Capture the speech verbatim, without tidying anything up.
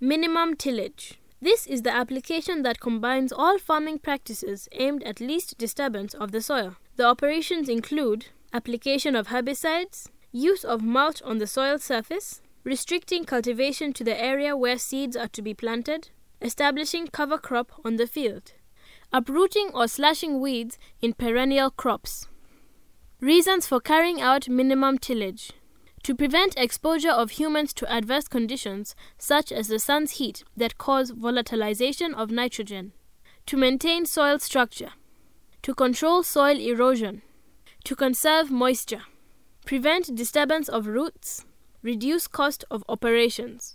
Minimum tillage. This is the application that combines all farming practices aimed at least disturbance of the soil. The operations include application of herbicides, use of mulch on the soil surface, restricting cultivation to the area where seeds are to be planted, establishing cover crop on the field, uprooting or slashing weeds in perennial crops. Reasons for carrying out minimum tillage. To prevent exposure of humans to adverse conditions such as the sun's heat that cause volatilization of nitrogen. To maintain soil structure. To control soil erosion. To conserve moisture. Prevent disturbance of roots. Reduce cost of operations.